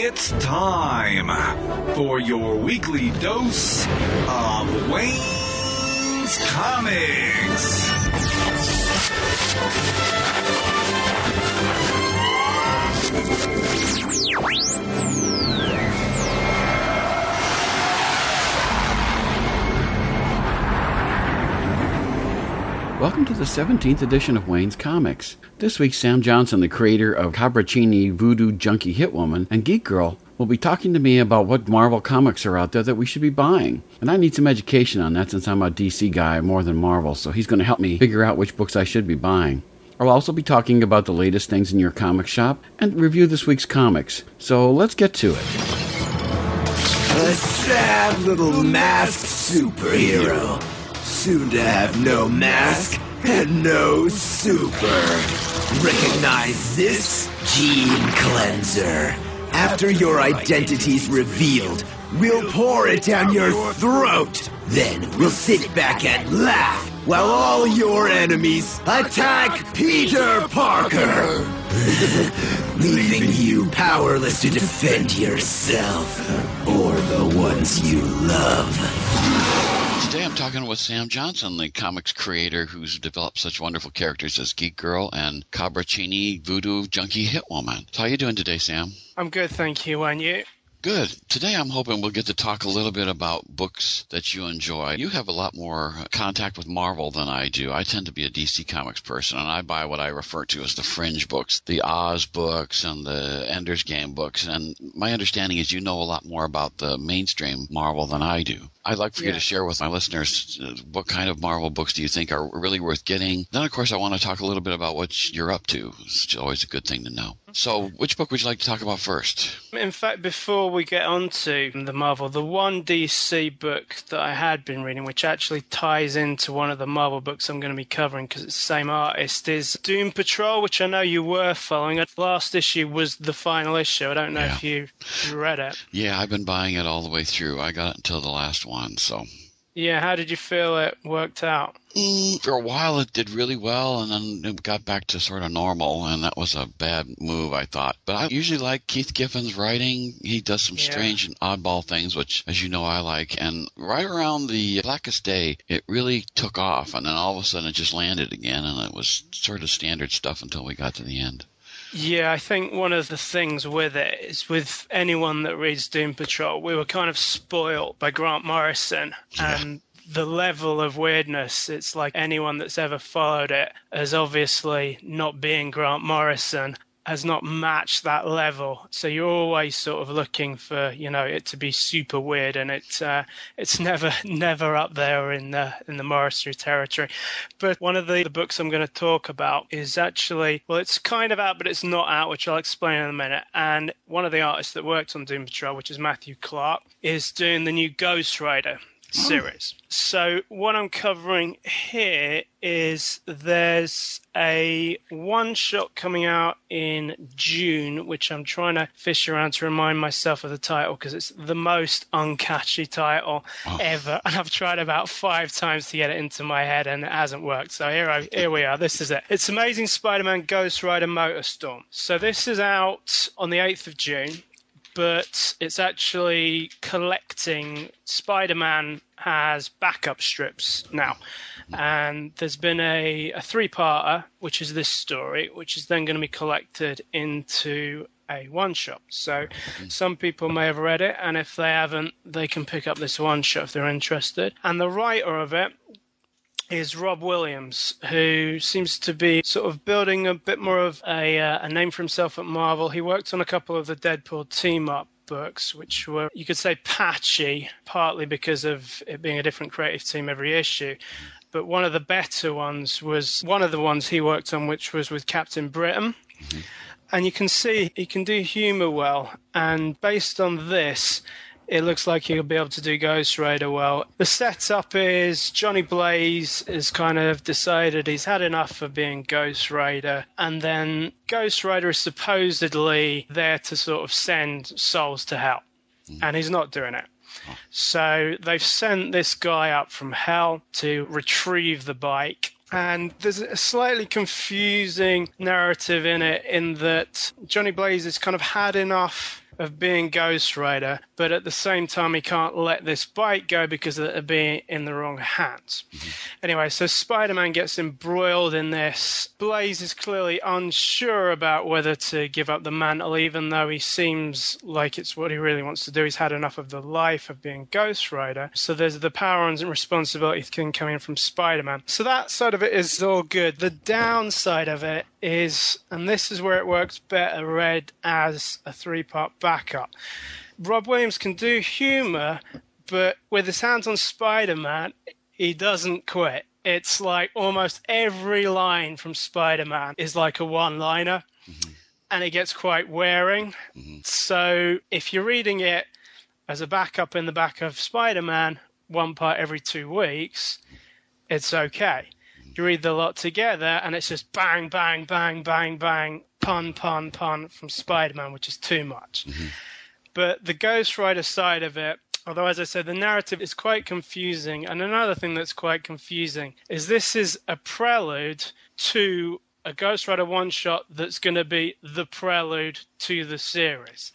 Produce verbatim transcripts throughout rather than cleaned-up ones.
It's time for your weekly dose of Wayne's Comics. Welcome to the seventeenth edition of Wayne's Comics. This week, Sam Johnson, the creator of Cabracini, Voodoo Junkie Hitwoman, and Geek Girl, will be talking to me about what Marvel comics are out there that we should be buying. And I need some education on that since I'm a D C guy more than Marvel, so he's going to help me figure out which books I should be buying. I'll also be talking about the latest things in your comic shop and review this week's comics. So let's get to it. A sad little masked superhero. Soon to have no mask and no super. Recognize this? Gene Cleanser. After your identity's revealed, we'll pour it down your throat. Then we'll sit back and laugh while all your enemies attack Peter Parker. Leaving you powerless to defend yourself or the ones you love. Today I'm talking with Sam Johnson, the comics creator who's developed such wonderful characters as Geek Girl and Cabracini, Voodoo Junkie Hitwoman. So how are you doing today, Sam? I'm good, thank you. And you? Good. Today I'm hoping we'll get to talk a little bit about books that you enjoy. You have a lot more contact with Marvel than I do. I tend to be a D C Comics person, and I buy what I refer to as the fringe books, the Oz books and the Ender's Game books. And my understanding is you know a lot more about the mainstream Marvel than I do. I'd like for yeah. you to share with my listeners uh, what kind of Marvel books do you think are really worth getting. Then, of course, I want to talk a little bit about what you're up to. It's always a good thing to know. So which book would you like to talk about first? In fact, before we get on to the Marvel, the one D C book that I had been reading, which actually ties into one of the Marvel books I'm going to be covering because it's the same artist, is Doom Patrol, which I know you were following. The last issue was the final issue. I don't know yeah. if you read it. Yeah, I've been buying it all the way through. I got it until the last one. One, so. Yeah, how did you feel it worked out? Mm, for a while it did really well, and then it got back to sort of normal, and that was a bad move, I thought. But I usually like Keith Giffen's writing. He does some yeah. strange and oddball things, which, as you know, I like. And right around the Blackest Day, it really took off, and then all of a sudden it just landed again, and it was sort of standard stuff until we got to the end. Yeah, I think one of the things with it is with anyone that reads Doom Patrol, we were kind of spoiled by Grant Morrison yeah. and the level of weirdness. It's like anyone that's ever followed it as obviously not being Grant Morrison has not matched that level. So you're always sort of looking for, you know, it to be super weird, and it's uh, it's never never up there in the in the Morrissey territory. But one of the, the books I'm going to talk about is actually, well, it's kind of out, but it's not out, which I'll explain in a minute. And one of the artists that worked on Doom Patrol, which is Matthew Clark, is doing the new Ghost Rider series. Oh. So what I'm covering here is there's a one-shot coming out in June, which I'm trying to fish around to remind myself of the title because it's the most uncatchy title oh. ever. And I've tried about five times to get it into my head and it hasn't worked. So here, I, here we are. This is it. It's Amazing Spider-Man Ghost Rider Motorstorm. So this is out on the eighth of June. But it's actually collecting. Spider-Man has backup strips now. And there's been a, a three-parter, which is this story, which is then going to be collected into a one-shot. So some people may have read it, and if they haven't, they can pick up this one-shot if they're interested. And the writer of it is Rob Williams, who seems to be sort of building a bit more of a, uh, a name for himself at Marvel. He worked on a couple of the Deadpool team-up books, which were, you could say, patchy, partly because of it being a different creative team every issue. But one of the better ones was one of the ones he worked on, which was with Captain Britain. Mm-hmm. And you can see he can do humour well. And based on this, it looks like he'll be able to do Ghost Rider well. The setup is Johnny Blaze has kind of decided he's had enough of being Ghost Rider, and then Ghost Rider is supposedly there to sort of send souls to hell, and he's not doing it. So they've sent this guy up from hell to retrieve the bike. And there's a slightly confusing narrative in it in that Johnny Blaze has kind of had enough of being Ghost Rider, but at the same time he can't let this bite go because it'll be in the wrong hands. Mm-hmm. Anyway, so Spider-Man gets embroiled in this. Blaze is clearly unsure about whether to give up the mantle, even though he seems like it's what he really wants to do. He's had enough of the life of being Ghost Rider. So there's the power and responsibility thing coming from Spider-Man. So that side of it is all good. The downside of it is, and this is where it works better read as a three-part backup. Rob Williams can do humor, but with his hands on Spider-Man, he doesn't quit. It's like almost every line from Spider-Man is like a one-liner, mm-hmm. and it gets quite wearing. Mm-hmm. So if you're reading it as a backup in the back of Spider-Man, one part every two weeks, it's okay. You read the lot together, and it's just bang, bang, bang, bang, bang, pun, pun, pun from Spider-Man, which is too much. Mm-hmm. But the Ghost Rider side of it, although, as I said, the narrative is quite confusing. And another thing that's quite confusing is this is a prelude to a Ghost Rider one-shot that's going to be the prelude to the series.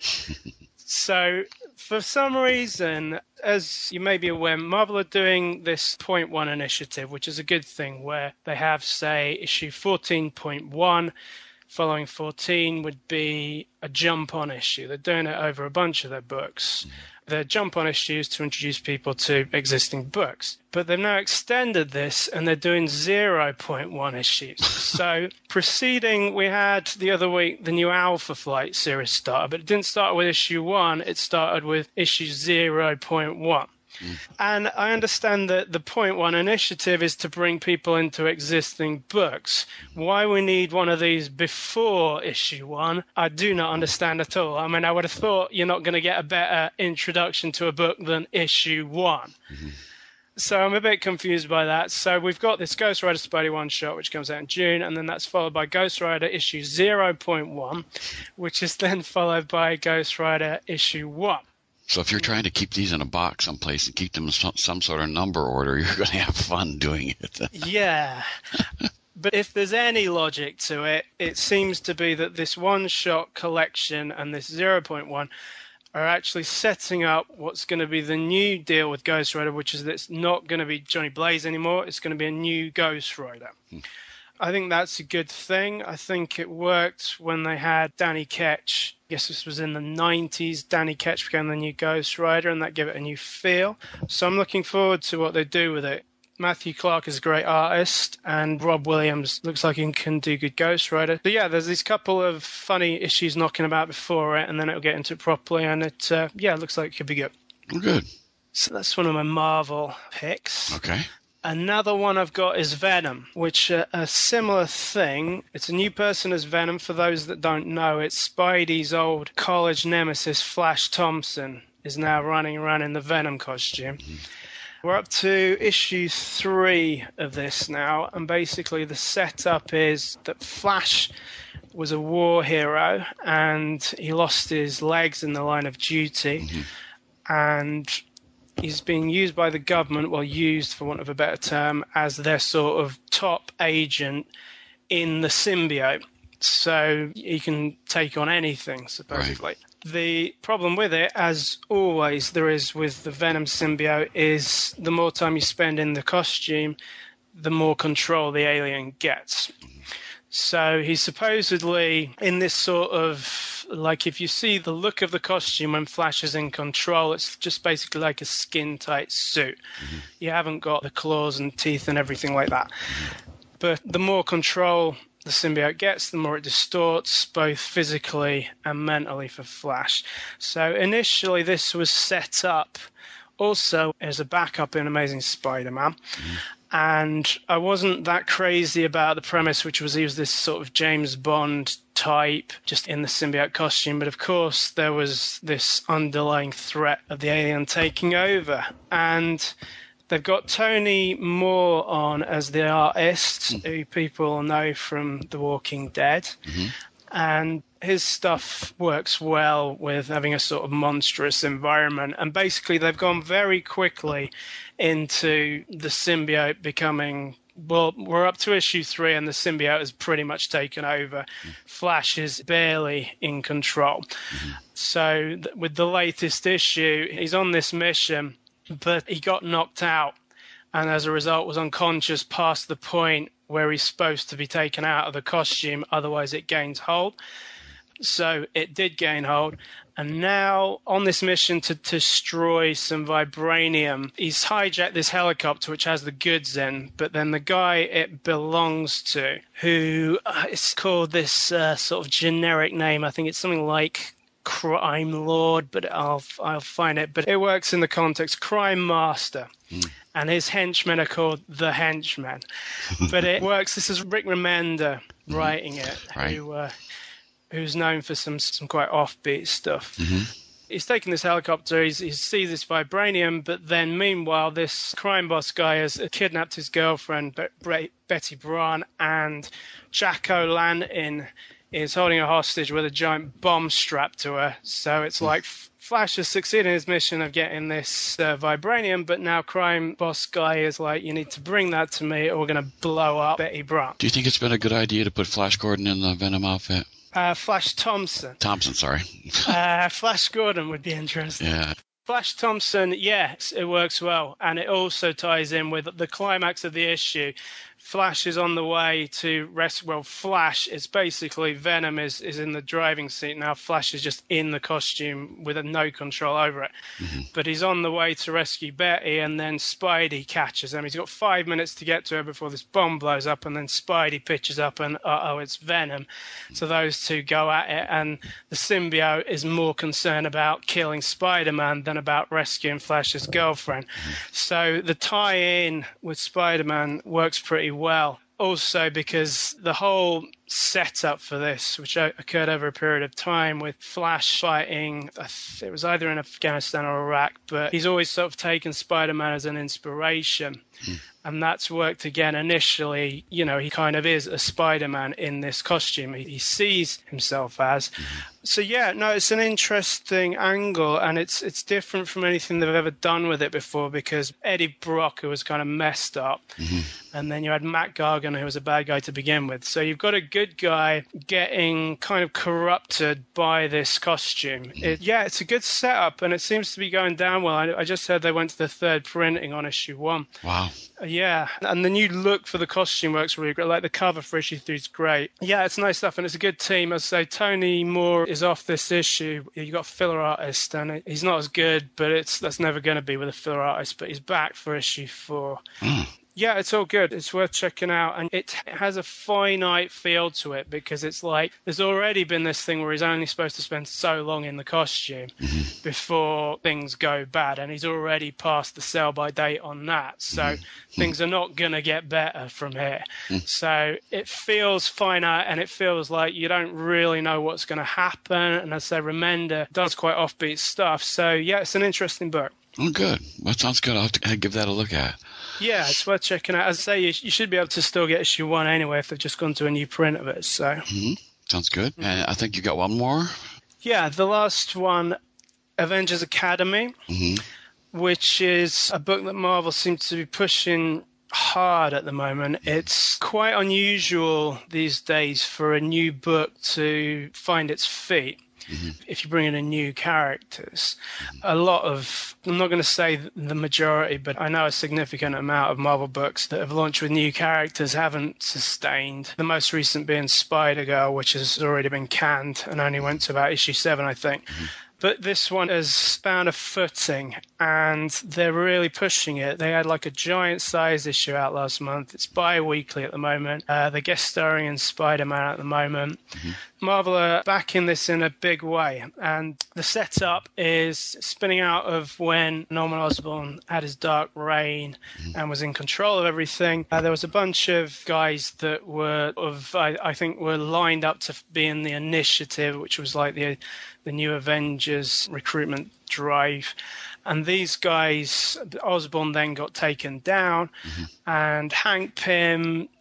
So for some reason, as you may be aware, Marvel are doing this point one initiative, which is a good thing, where they have, say, issue fourteen point one. Following fourteen would be a jump-on issue. They're doing it over a bunch of their books. They're jump-on issues to introduce people to existing books. But they've now extended this, and they're doing zero point one issues. So preceding, we had the other week the new Alpha Flight series started, but it didn't start with issue one. It started with issue zero point one. Mm. And I understand that the point one initiative is to bring people into existing books. Why we need one of these before issue one, I do not understand at all. I mean, I would have thought you're not going to get a better introduction to a book than issue one. Mm-hmm. So I'm a bit confused by that. So we've got this Ghost Rider Spidey one-shot, which comes out in June, and then that's followed by Ghost Rider issue zero point one, which is then followed by Ghost Rider issue one. So if you're trying to keep these in a box someplace and keep them in some, some sort of number order, you're going to have fun doing it. Yeah. But if there's any logic to it, it seems to be that this one-shot collection and this zero point one are actually setting up what's going to be the new deal with Ghost Rider, which is that it's not going to be Johnny Blaze anymore. It's going to be a new Ghost Rider. Hmm. I think that's a good thing. I think it worked when they had Danny Ketch. I guess this was in the nineties. Danny Ketch became the new Ghost Rider, and that gave it a new feel. So I'm looking forward to what they do with it. Matthew Clark is a great artist, and Rob Williams looks like he can do good Ghost Rider. But yeah, there's these couple of funny issues knocking about before it, and then it'll get into it properly, and it, uh, yeah, it looks like it could be good. Good. So that's one of my Marvel picks. Okay. Another one I've got is Venom, which uh, a similar thing. It's a new person as Venom. For those that don't know, it's Spidey's old college nemesis, Flash Thompson, is now running around in the Venom costume. Mm-hmm. We're up to issue three of this now, and basically the setup is that Flash was a war hero, and he lost his legs in the line of duty, mm-hmm. and he's being used by the government, well, used for want of a better term, as their sort of top agent in the symbiote. So he can take on anything, supposedly. Right. The problem with it, as always there is with the Venom symbiote, is the more time you spend in the costume, the more control the alien gets. So he's supposedly in this sort of, like if you see the look of the costume when Flash is in control, it's just basically like a skin-tight suit. Mm-hmm. You haven't got the claws and teeth and everything like that. Mm-hmm. But the more control the symbiote gets, the more it distorts both physically and mentally for Flash. So initially this was set up also as a backup in Amazing Spider-Man. Mm-hmm. And I wasn't that crazy about the premise, which was he was this sort of James Bond type, just in the symbiote costume. But of course, there was this underlying threat of the alien taking over. And they've got Tony Moore on as the artist, mm-hmm. who people know from The Walking Dead. Mm-hmm. And his stuff works well with having a sort of monstrous environment. And basically, they've gone very quickly into the symbiote becoming well, we're up to issue three, and the symbiote has pretty much taken over. Flash is barely in control. Mm-hmm. So th- with the latest issue, he's on this mission, but he got knocked out, and as a result was unconscious past the point where he's supposed to be taken out of the costume, otherwise it gains hold. So it did gain hold, and now on this mission to destroy some vibranium, he's hijacked this helicopter which has the goods in, but then the guy it belongs to, who uh, it's called this uh, sort of generic name, I think it's something like Crime Lord, but I'll I'll find it, but it works in the context, Crime Master. Mm. And his henchmen are called the Henchmen. But it works, this is Rick Remender writing it, right. who... Uh, who's known for some some quite offbeat stuff. Mm-hmm. He's taken this helicopter, he's, he sees this vibranium, but then meanwhile this crime boss guy has kidnapped his girlfriend, Be- Betty Braun, and Jack O'Lantern is holding her hostage with a giant bomb strapped to her. So it's mm-hmm. like Flash has succeeded in his mission of getting this uh, vibranium, but now crime boss guy is like, you need to bring that to me or we're going to blow up Betty Braun. Do you think it's been a good idea to put Flash Gordon in the Venom outfit? Uh, Flash Thompson. Thompson, sorry. uh, Flash Gordon would be interesting. Yeah. Flash Thompson, yes, it works well. And it also ties in with the climax of the issue. Flash is on the way to rescue. Well, Flash is basically Venom is, is in the driving seat now. Flash is just in the costume with a no control over it. Mm-hmm. But he's on the way to rescue Betty, and then Spidey catches him. He's got five minutes to get to her before this bomb blows up, and then Spidey pitches up, and uh-oh, it's Venom. So those two go at it, and the symbiote is more concerned about killing Spider-Man than about rescuing Flash's girlfriend. Mm-hmm. So the tie-in with Spider-Man works pretty well. Also because the whole setup for this, which occurred over a period of time with Flash fighting, it was either in Afghanistan or Iraq, but he's always sort of taken Spider-Man as an inspiration. Mm. And that's worked again initially. You know, he kind of is a Spider-Man in this costume. He, he sees himself as. Mm-hmm. So, yeah, no, it's an interesting angle, and it's it's different from anything they've ever done with it before, because Eddie Brock, who was kind of messed up, mm-hmm. and then you had Matt Gargan, who was a bad guy to begin with. So you've got a good guy getting kind of corrupted by this costume. Mm-hmm. It, yeah, it's a good setup, and it seems to be going down well. I, I just heard they went to the third printing on issue one. Wow. Yeah, and the new look for the costume works really great. Like the cover for issue three is great. Yeah, it's nice stuff, and it's a good team. As I say, Tony Moore is off this issue. You got a filler artist, and he's not as good, but it's that's never going to be with a filler artist. But he's back for issue four. Mm. Yeah, it's all good. It's worth checking out. And it has a finite feel to it, because it's like there's already been this thing where he's only supposed to spend so long in the costume mm-hmm. before things go bad. And he's already passed the sell-by date on that. So mm-hmm. things are not going to get better from here. Mm-hmm. So it feels finite, and it feels like you don't really know what's going to happen. And as I say, Remender does quite offbeat stuff. So, yeah, it's an interesting book. Oh, good. That sounds good. I'll have to give that a look at. Yeah, it's worth checking out. As I say, you, you should be able to still get issue one anyway if they've just gone to a new print of it. So mm-hmm. Sounds good. Mm-hmm. And I think you got one more. Yeah, the last one, Avengers Academy, mm-hmm. which is a book that Marvel seems to be pushing hard at the moment. It's quite unusual these days for a new book to find its feet. Mm-hmm. If you bring in a new characters, a lot of, I'm not going to say the majority, but I know a significant amount of Marvel books that have launched with new characters haven't sustained. The most recent being Spider-Girl, which has already been canned and only went to about issue seven, I think. Mm-hmm. But this one has found a footing, and they're really pushing it. They had like a giant size issue out last month. It's bi-weekly at the moment. Uh, they're guest starring in Spider-Man at the moment. Mm-hmm. Marvel are backing this in a big way, and the setup is spinning out of when Norman Osborn had his Dark Reign mm-hmm. and was in control of everything. Uh, there was a bunch of guys that were, of I, I think, were lined up to be in the Initiative, which was like the the new Avengers recruitment drive. And these guys, Osborn then got taken down, mm-hmm. and Hank Pym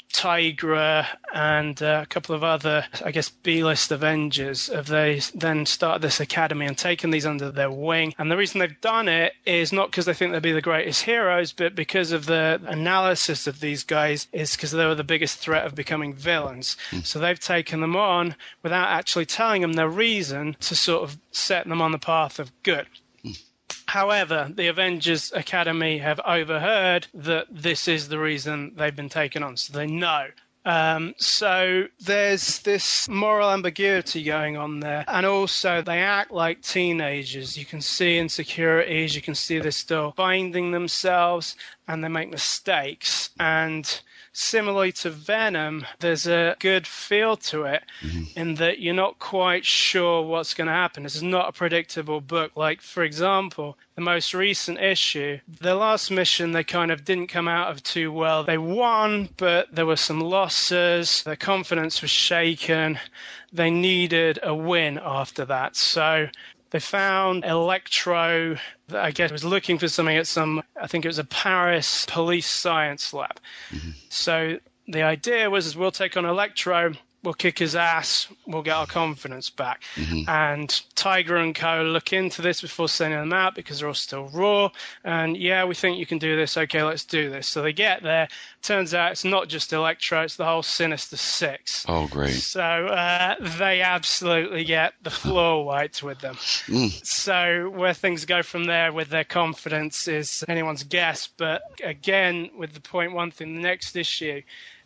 Tigra and uh, a couple of other, I guess, B-list Avengers, have they then started this academy and taken these under their wing. And the reason they've done it is not because they think they'll be the greatest heroes, but because of the analysis of these guys is because they were the biggest threat of becoming villains. Mm. So they've taken them on without actually telling them their reason to sort of set them on the path of good. Mm. However, the Avengers Academy have overheard that this is the reason they've been taken on, so they know. Um, so there's this moral ambiguity going on there. And also they act like teenagers. You can see insecurities. You can see they're still finding themselves and they make mistakes. And similarly to Venom, there's a good feel to it mm-hmm. in that you're not quite sure what's going to happen. This is not a predictable book. Like, for example, the most recent issue, the last mission, they kind of didn't come out of too well. They won, but there were some losses. Their confidence was shaken. They needed a win after that. So they found Electro, I guess, was looking for something at some, I think it was a Paris police science lab. Mm-hmm. So the idea was, is we'll take on Electro, we'll kick his ass, we'll get our confidence back. Mm-hmm. And Tigra and co. look into this before sending them out because they're all still raw. And yeah, we think you can do this. Okay, let's do this. So they get there. Turns out it's not just Electro, it's the whole Sinister Six. Oh, great. So uh, they absolutely get the floor wiped with them. Mm. So where things go from there with their confidence is anyone's guess. But again, with the point one thing, the next issue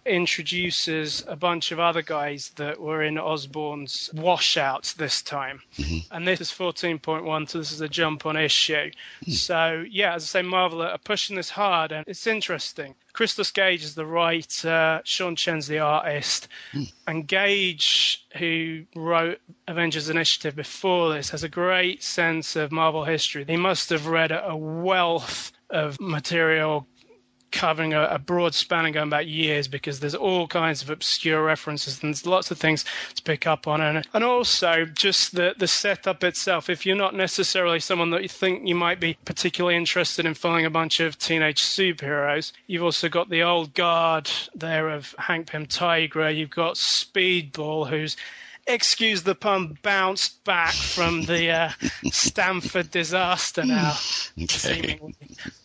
introduces a bunch of other guys that were in Osborn's washouts this time. Mm-hmm. And this is fourteen point one, so this is a jump on issue. Mm. So, yeah, as I say, Marvel are pushing this hard, and it's interesting. Christos Gage is the writer, Sean Chen's the artist, mm. and Gage, who wrote Avengers Initiative before this, has a great sense of Marvel history. He must have read a wealth of material covering a, a broad span and going back years, because there's all kinds of obscure references and there's lots of things to pick up on. And, and also just the, the setup itself. If you're not necessarily someone that you think you might be particularly interested in following a bunch of teenage superheroes, you've also got the old guard there of Hank Pym Tigra. You've got Speedball, who's, excuse the pun, bounced back from the uh, Stanford disaster now, okay. seemingly.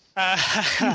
Uh,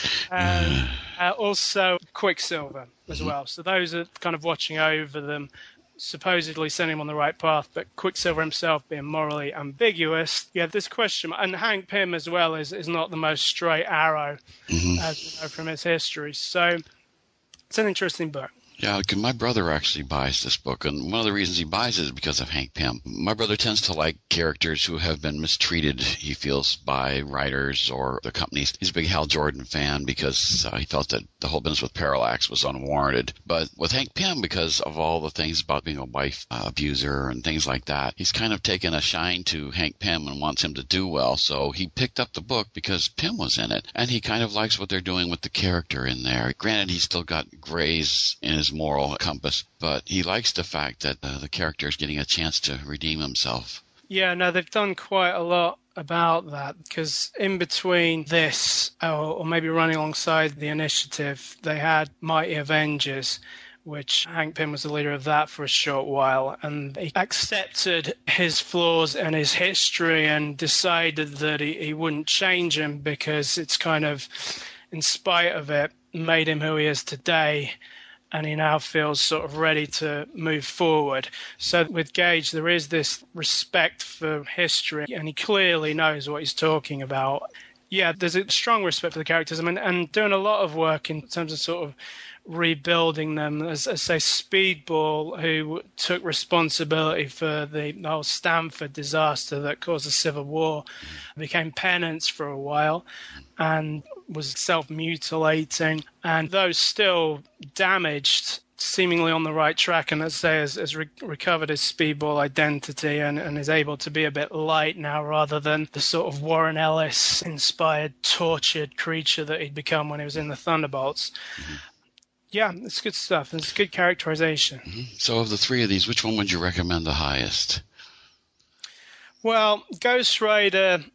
um, uh, also Quicksilver as well. So those are kind of watching over them, supposedly sending them on the right path, but Quicksilver himself being morally ambiguous. Yeah, this question, and Hank Pym as well is, is not the most straight arrow, mm-hmm. as we know from his history. So it's an interesting book. Yeah, my brother actually buys this book, and one of the reasons he buys it is because of Hank Pym. My brother tends to like characters who have been mistreated, he feels, by writers or the companies. He's a big Hal Jordan fan because uh, he felt that the whole business with Parallax was unwarranted. But with Hank Pym, because of all the things about being a wife uh, abuser and things like that, he's kind of taken a shine to Hank Pym and wants him to do well. So he picked up the book because Pym was in it, and he kind of likes what they're doing with the character in there. Granted, he's still got grays in his moral compass, but he likes the fact that uh, the character is getting a chance to redeem himself. Yeah, no, they've done quite a lot about that, because in between this, or, or maybe running alongside the Initiative, they had Mighty Avengers, which Hank Pym was the leader of that for a short while, and he accepted his flaws and his history and decided that he, he wouldn't change him because it's kind of, in spite of it, made him who he is today. And he now feels sort of ready to move forward. So with Gage, there is this respect for history, and he clearly knows what he's talking about. Yeah, there's a strong respect for the characters. I mean, and doing a lot of work in terms of sort of rebuilding them. As I say, Speedball, who took responsibility for the whole Stanford disaster that caused the Civil War, became penance for a while and was self-mutilating. And though still damaged, seemingly on the right track, and let's say has, has re- recovered his Speedball identity and, and is able to be a bit light now rather than the sort of Warren Ellis-inspired, tortured creature that he'd become when he was in the Thunderbolts. Mm-hmm. Yeah, it's good stuff. It's good characterization. Mm-hmm. So of the three of these, which one would you recommend the highest? Well, Ghost Rider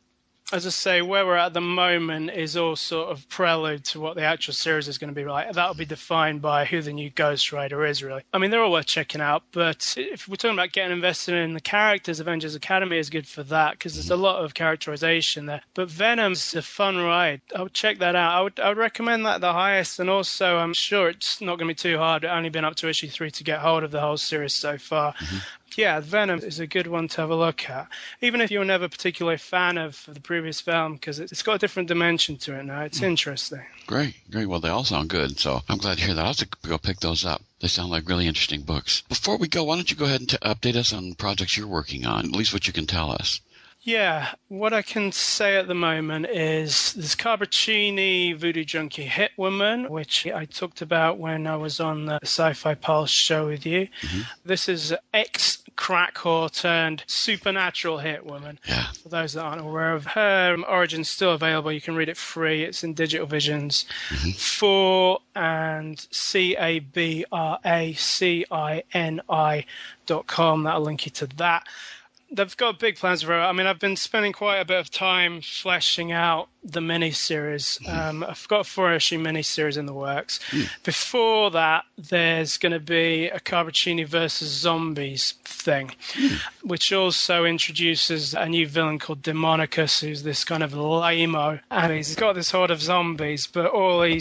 As I say, where we're at the moment is all sort of prelude to what the actual series is going to be like. That'll be defined by who the new Ghost Rider is, really. I mean, they're all worth checking out, but if we're talking about getting invested in the characters, Avengers Academy is good for that because there's a lot of characterization there. But Venom's a fun ride. I would check that out. I would, I would recommend that the highest, and also I'm sure it's not going to be too hard. It's only been up to issue three to get hold of the whole series so far. Mm-hmm. Yeah, Venom is a good one to have a look at. Even if you're never particularly a fan of the previous film, because it's got a different dimension to it now. It's mm. interesting. Great, great. Well, they all sound good, so I'm glad to hear that. I'll have to go pick those up. They sound like really interesting books. Before we go, why don't you go ahead and t- update us on projects you're working on, at least what you can tell us. Yeah, what I can say at the moment is this Carboncini Voodoo Junkie Hitwoman, which I talked about when I was on the Sci-Fi Pulse show with you. Mm-hmm. This is ex-crack whore turned supernatural Hitwoman. Yeah. For those that aren't aware of her, Origin's still available. You can read it free. It's in Digital Visions. Mm-hmm. For and C A B R A C I N I dot com. That'll link you to that. They've got big plans for it. I mean, I've been spending quite a bit of time fleshing out the miniseries. Mm. Um, I've got a four-issue miniseries in the works. Mm. Before that, there's going to be a Carboncini versus Zombies thing, mm. which also introduces a new villain called Demonicus, who's this kind of lame-o. And he's got this horde of zombies, but all he...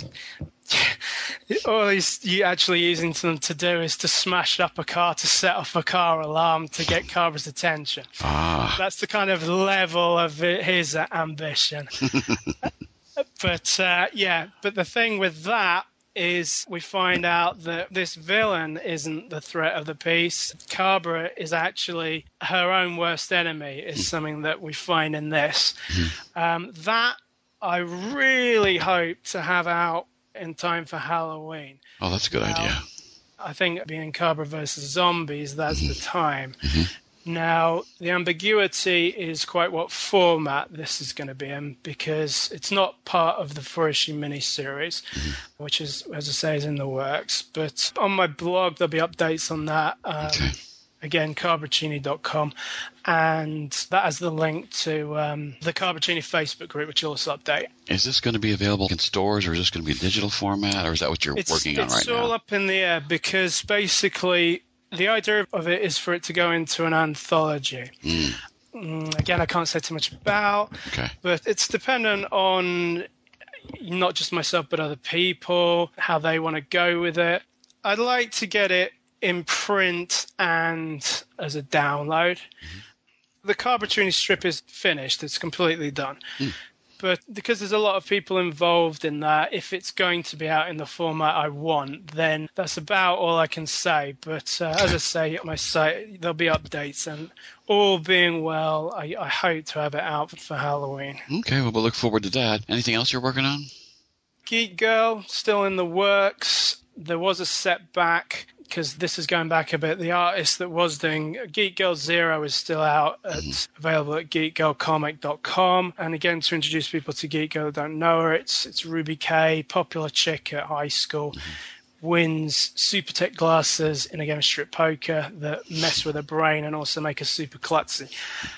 all he's actually using them to do is to smash up a car to set off a car alarm to get Carver's attention. Ah. That's the kind of level of his ambition. But uh, yeah, but the thing with that is we find out that this villain isn't the threat of the piece. Cabra is actually her own worst enemy, is something that we find in this. Um, that I really hope to have out in time for Halloween. Oh, that's a good now, idea. I think being Cabra versus Zombies, that's mm-hmm. the time. Mm-hmm. Now, the ambiguity is quite what format this is going to be in, because it's not part of the four-issue miniseries, mm-hmm. which is, as I say, is in the works. But on my blog, there'll be updates on that. Um, okay. Again, carboncini dot com, and that has the link to um, the Carboncini Facebook group, which will also update. Is this going to be available in stores, or is this going to be a digital format, or is that what you're it's, working on right now? now? It's all up in the air, because basically the idea of it is for it to go into an anthology. Mm. Mm, again, I can't say too much about, okay. but it's dependent on not just myself, but other people, how they want to go with it. I'd like to get it in print and as a download. Mm-hmm. The Carboncini strip is finished. It's completely done. Mm. But because there's a lot of people involved in that, if it's going to be out in the format I want, then that's about all I can say. But uh, as I say, at my site, there'll be updates. And all being well, I, I hope to have it out for Halloween. Okay, well, we'll look forward to that. Anything else you're working on? Geek Girl, still in the works. There was a setback, because this is going back a bit. The artist that was doing Geek Girl Zero is still out, at, mm-hmm. available at geek girl comic dot com. And again, to introduce people to Geek Girl that don't know her, it's it's Ruby Kay, popular chick at high school, mm-hmm. wins super tech glasses in a game of strip poker that mess with her brain and also make her super klutzy.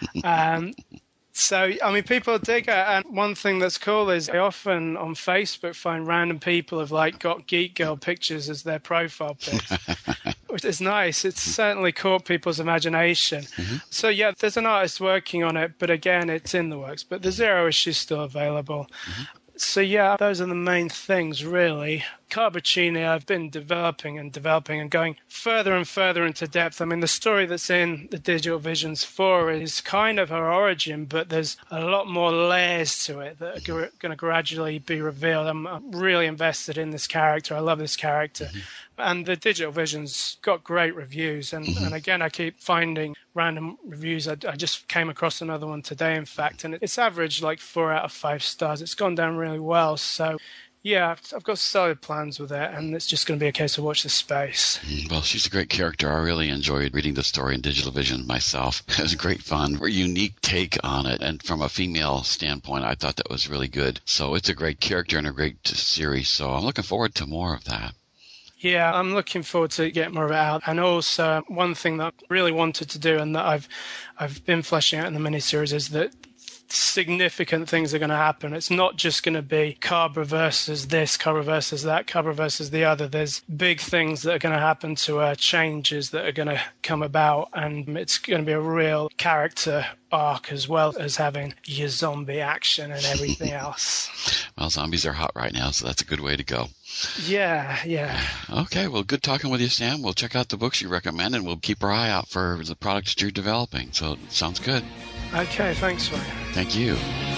Um, So, I mean, people dig it. And one thing that's cool is I often on Facebook find random people have like got Geek Girl pictures as their profile pics, which is nice. It's certainly caught people's imagination. Mm-hmm. So, yeah, there's an artist working on it, but again, it's in the works. But the Zero issue is still available. Mm-hmm. So, yeah, those are the main things, really. Carboncini, I've been developing and developing and going further and further into depth. I mean, the story that's in the Digital Visions four is kind of her origin, but there's a lot more layers to it that are g- going to gradually be revealed. I'm, I'm really invested in this character. I love this character. Mm-hmm. And the Digital Visions got great reviews. And, mm-hmm. and again, I keep finding random reviews. I, I just came across another one today, in fact, and it's averaged like four out of five stars. It's gone down really well. So, yeah, I've got solid plans with it, and it's just going to be a case of watch this space. Well, she's a great character. I really enjoyed reading the story in Digital Vision myself. It was great fun, a unique take on it, and from a female standpoint, I thought that was really good. So it's a great character and a great series, so I'm looking forward to more of that. Yeah, I'm looking forward to getting more of it out. And also, one thing that I really wanted to do and that I've I've been fleshing out in the miniseries is that significant things are going to happen. It's not just going to be Cabra versus this, Cabra versus that, Cabra versus the other. There's big things that are going to happen to her, changes that are going to come about, and it's going to be a real character arc as well as having your zombie action and everything else. Well, zombies are hot right now, so that's a good way to go. Yeah, yeah. Okay, well, good talking with you, Sam. We'll check out the books you recommend, and we'll keep our eye out for the products that you're developing. So it sounds good. Okay, thanks, Ryan. Thank you.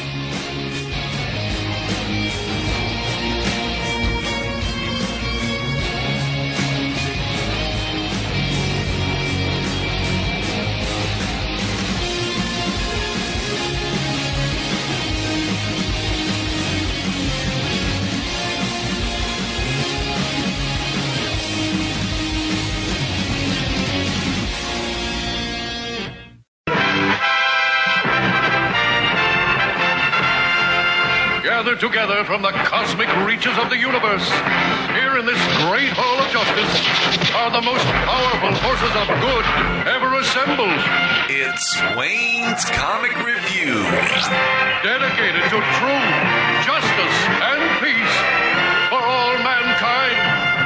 Together from the cosmic reaches of the universe, here in this great hall of justice, are the most powerful forces of good ever assembled. It's Wayne's Comic Review. Dedicated to truth, justice, and peace for all mankind.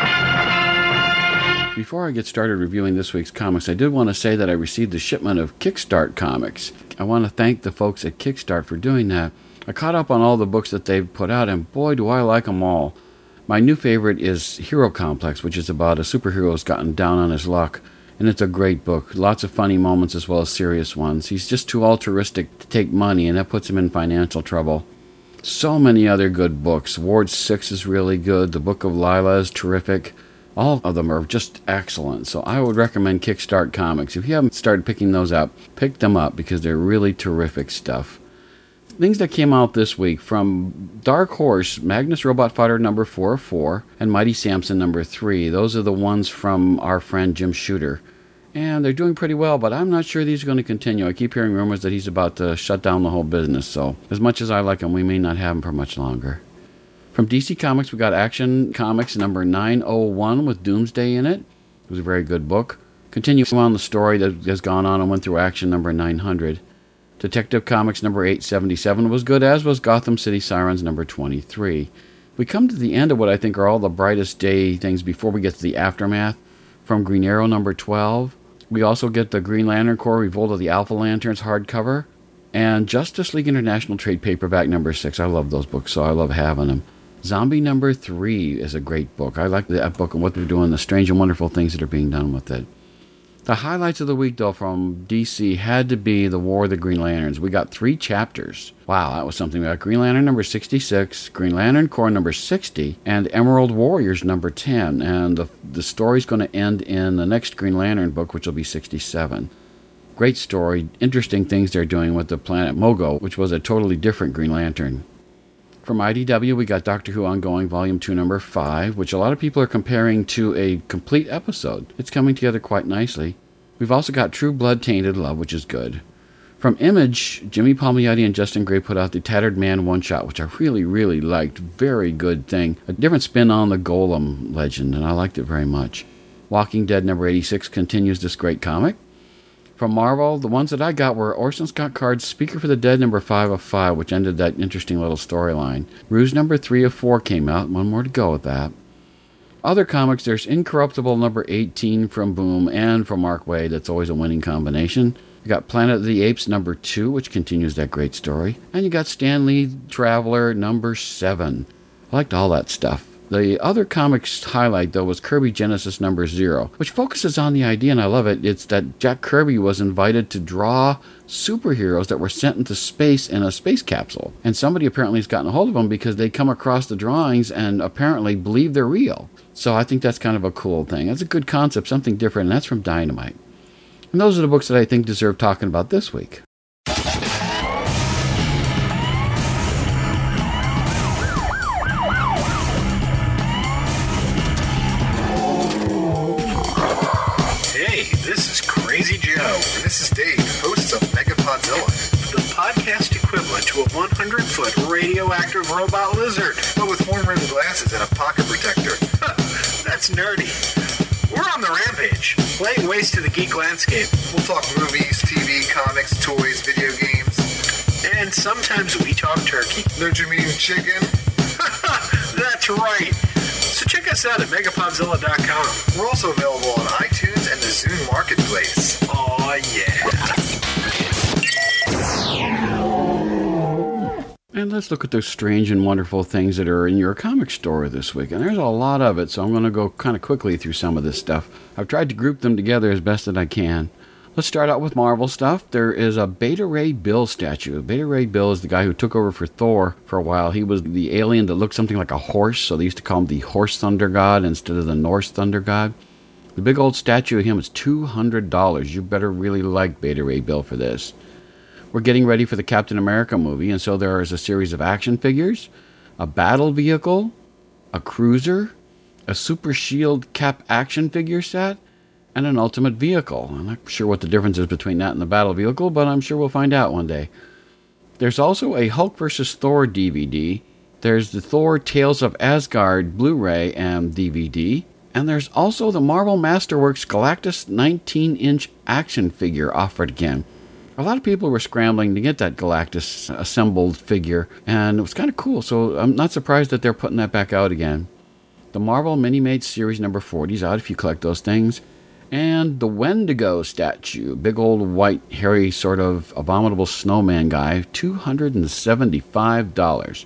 Before I get started reviewing this week's comics, I did want to say that I received a shipment of Kickstart comics. I want to thank the folks at Kickstart for doing that. I caught up on all the books that they've put out, and boy, do I like them all. My new favorite is Hero Complex, which is about a superhero who's gotten down on his luck, and it's a great book. Lots of funny moments as well as serious ones. He's just too altruistic to take money, and that puts him in financial trouble. So many other good books. Ward six is really good. The Book of Lila is terrific. All of them are just excellent, so I would recommend Kickstart Comics. If you haven't started picking those up, pick them up because they're really terrific stuff. Things that came out this week from Dark Horse, Magnus Robot Fighter number four oh four, and Mighty Samson number three. Those are the ones from our friend Jim Shooter. And they're doing pretty well, but I'm not sure these are going to continue. I keep hearing rumors that he's about to shut down the whole business, so as much as I like him, we may not have him for much longer. From D C Comics, we got Action Comics number nine oh one with Doomsday in it. It was a very good book. Continuing on the story that has gone on and went through Action number nine hundred. Detective Comics number eight seventy-seven was good, as was Gotham City Sirens number twenty-three. We come to the end of what I think are all the brightest day things before we get to the aftermath. From Green Arrow number twelve, we also get the Green Lantern Corps Revolt of the Alpha Lanterns hardcover, and Justice League International Trade Paperback number six. I love those books, so I love having them. Zombie number three is a great book. I like that book and what they're doing, the strange and wonderful things that are being done with it. The highlights of the week, though, from D C had to be the War of the Green Lanterns. We got three chapters. Wow, that was something. We got Green Lantern number sixty-six, Green Lantern Corps number sixty, and Emerald Warriors number ten. And the, the story's going to end in the next Green Lantern book, which will be sixty-seven. Great story. Interesting things they're doing with the planet Mogo, which was a totally different Green Lantern. From I D W, we got Doctor Who Ongoing Volume two, Number five, which a lot of people are comparing to a complete episode. It's coming together quite nicely. We've also got True Blood Tainted Love, which is good. From Image, Jimmy Palmiotti and Justin Gray put out the Tattered Man one-shot, which I really, really liked. Very good thing. A different spin on the Golem legend, and I liked it very much. Walking Dead Number eighty-six continues this great comic. From Marvel, the ones that I got were Orson Scott Card's Speaker for the Dead number five of five, which ended that interesting little storyline. Ruse number three of four came out, one more to go with that. Other comics, there's Incorruptible number eighteen from Boom and from Mark Waid. That's always a winning combination. You got Planet of the Apes number two, which continues that great story. And you got Stan Lee Traveler number seven. I liked all that stuff. The other comics highlight, though, was Kirby Genesis number zero, which focuses on the idea, and I love it. It's that Jack Kirby was invited to draw superheroes that were sent into space in a space capsule. And somebody apparently has gotten a hold of them because they come across the drawings and apparently believe they're real. So I think that's kind of a cool thing. That's a good concept, something different, and that's from Dynamite. And those are the books that I think deserve talking about this week. Crazy Joe. And this is Dave, host of Megapodzilla, the podcast equivalent to a one hundred foot radioactive robot lizard, but with horn-rimmed glasses and a pocket protector. That's nerdy. We're on the rampage, laying waste to the geek landscape. We'll talk movies, T V, comics, toys, video games, And sometimes we talk turkey. Don't you mean chicken? That's right. So check us out at megapodzilla dot com. We're also available on iTunes and the Zune Marketplace. Aw, yeah. And let's look at those strange and wonderful things that are in your comic store this week. And there's a lot of it, so I'm going to go kind of quickly through some of this stuff. I've tried to group them together as best that I can. Let's start out with Marvel stuff. There is a Beta Ray Bill statue. Beta Ray Bill is the guy who took over for Thor for a while. He was the alien that looked something like a horse, so they used to call him the Horse Thunder God instead of the Norse Thunder God. The big old statue of him is two hundred dollars. You better really like Beta Ray Bill for this. We're getting ready for the Captain America movie, and so there is a series of action figures, a battle vehicle, a cruiser, a Super Shield Cap action figure set, and an Ultimate Vehicle. I'm not sure what the difference is between that and the battle vehicle, but I'm sure we'll find out one day. There's also a Hulk versus. Thor D V D. There's the Thor Tales of Asgard Blu-ray and D V D. And there's also the Marvel Masterworks Galactus nineteen inch action figure offered again. A lot of people were scrambling to get that Galactus assembled figure, and it was kind of cool, so I'm not surprised that they're putting that back out again. The Marvel Mini-Made Series number forty is out if you collect those things. And the Wendigo statue, big old white, hairy, sort of abominable snowman guy, two hundred seventy-five dollars.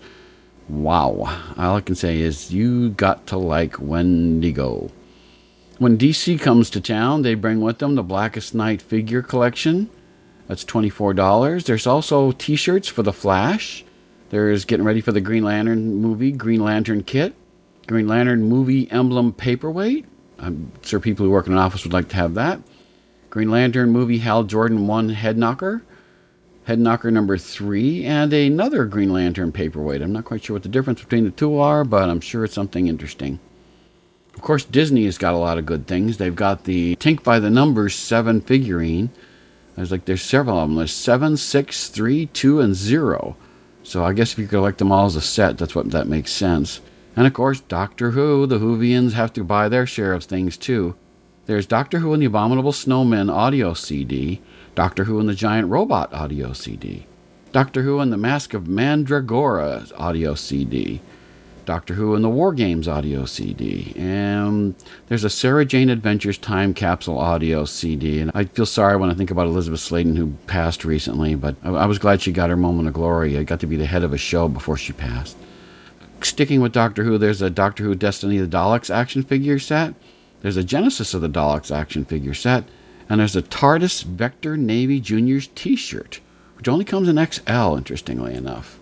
Wow. All I can say is you got to like Wendigo. When D C comes to town, they bring with them the Blackest Night figure collection. That's twenty-four dollars. There's also t-shirts for The Flash. There's getting ready for the Green Lantern movie, Green Lantern kit. Green Lantern movie emblem paperweight. I'm sure people who work in an office would like to have that. Green Lantern movie Hal Jordan one head knocker. Head knocker number three. And another Green Lantern paperweight. I'm not quite sure what the difference between the two are, but I'm sure it's something interesting. Of course, Disney has got a lot of good things. They've got the Tink by the Numbers seven figurine. There's like there's several of them. There's seven, six, three, two, and zero. So I guess if you collect them all as a set, that's what that makes sense. And of course, Doctor Who. The Whovians have to buy their share of things too. There's Doctor Who and the Abominable Snowmen audio C D. Doctor Who and the Giant Robot audio C D. Doctor Who and the Mask of Mandragora audio C D. Doctor Who and the War Games audio C D. And there's a Sarah Jane Adventures Time Capsule audio C D. And I feel sorry when I think about Elizabeth Sladen, who passed recently, but I was glad she got her moment of glory. I got to be the head of a show before she passed. Sticking with Doctor Who, there's a Doctor Who Destiny of the Daleks action figure set. There's a Genesis of the Daleks action figure set. And there's a TARDIS Vector Navy Juniors t-shirt, which only comes in X L, interestingly enough.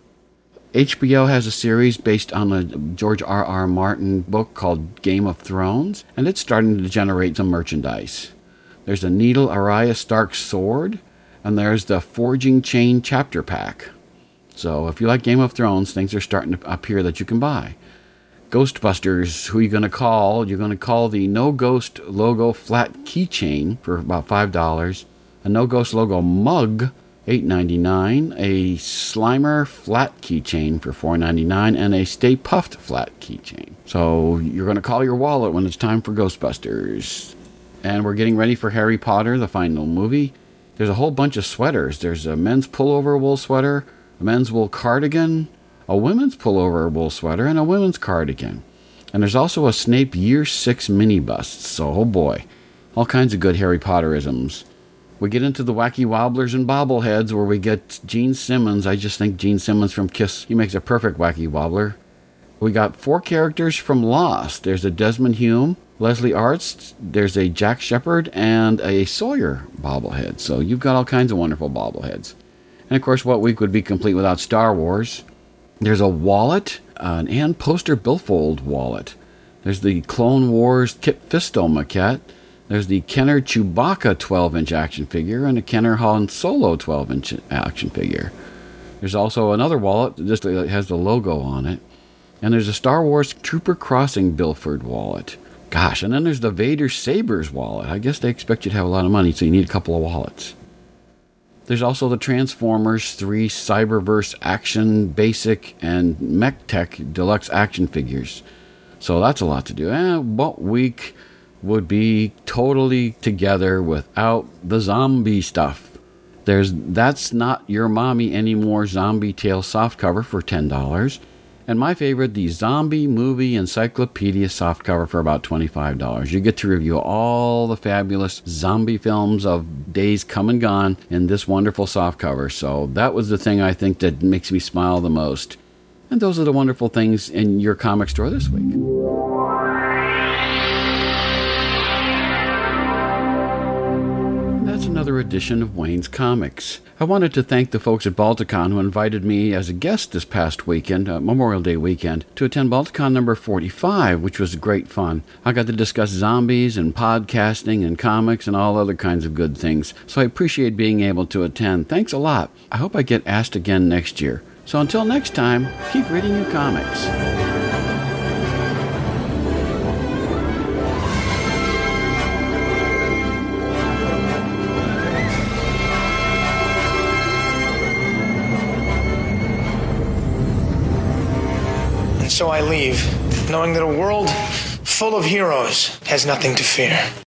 H B O has a series based on a George R R. Martin book called Game of Thrones, and it's starting to generate some merchandise. There's a Needle Arya Stark sword, and there's the Forging Chain chapter pack. So if you like Game of Thrones, things are starting to appear that you can buy. Ghostbusters, who are you going to call? You're going to call the No Ghost logo flat keychain for about five dollars, a No Ghost logo mug, eight ninety-nine, a Slimer flat keychain for four ninety-nine, and a Stay Puffed flat keychain. So you're going to call your wallet when it's time for Ghostbusters. And we're getting ready for Harry Potter, the final movie. There's a whole bunch of sweaters. There's a men's pullover wool sweater, a men's wool cardigan, a women's pullover wool sweater, and a women's cardigan. And there's also a Snape Year six mini bust. So, oh boy, all kinds of good Harry Potterisms. We get into the wacky wobblers and bobbleheads where we get Gene Simmons. I just think Gene Simmons from Kiss, he makes a perfect wacky wobbler. We got four characters from Lost. There's a Desmond Hume, Leslie Arzt, there's a Jack Shepherd, and a Sawyer bobblehead. So you've got all kinds of wonderful bobbleheads. And of course, what week would be complete without Star Wars? There's a wallet, an Ann Poster billfold wallet. There's the Clone Wars Kit Fisto maquette. There's the Kenner Chewbacca twelve inch action figure and a Kenner Han Solo twelve inch action figure. There's also another wallet that just has the logo on it. And there's a Star Wars Trooper Crossing Bilford wallet. Gosh, and then there's the Vader Sabers wallet. I guess they expect you to have a lot of money, so you need a couple of wallets. There's also the Transformers three Cyberverse Action Basic and Mech Tech Deluxe action figures. So that's a lot to do. Eh, what week would be totally together without the zombie stuff? There's That's Not Your Mommy Anymore Zombie Tale softcover for ten dollars. And my favorite, the Zombie Movie Encyclopedia softcover for about twenty-five dollars. You get to review all the fabulous zombie films of days come and gone in this wonderful softcover. So that was the thing I think that makes me smile the most. And those are the wonderful things in your comic store this week. That's another edition of Wayne's Comics. I wanted to thank the folks at Balticon who invited me as a guest this past weekend, uh, Memorial Day weekend, to attend Balticon number forty-five, which was great fun. I got to discuss zombies and podcasting and comics and all other kinds of good things, so I appreciate being able to attend. Thanks a lot. I hope I get asked again next year. So until next time, keep reading your comics. So I leave, knowing that a world full of heroes has nothing to fear.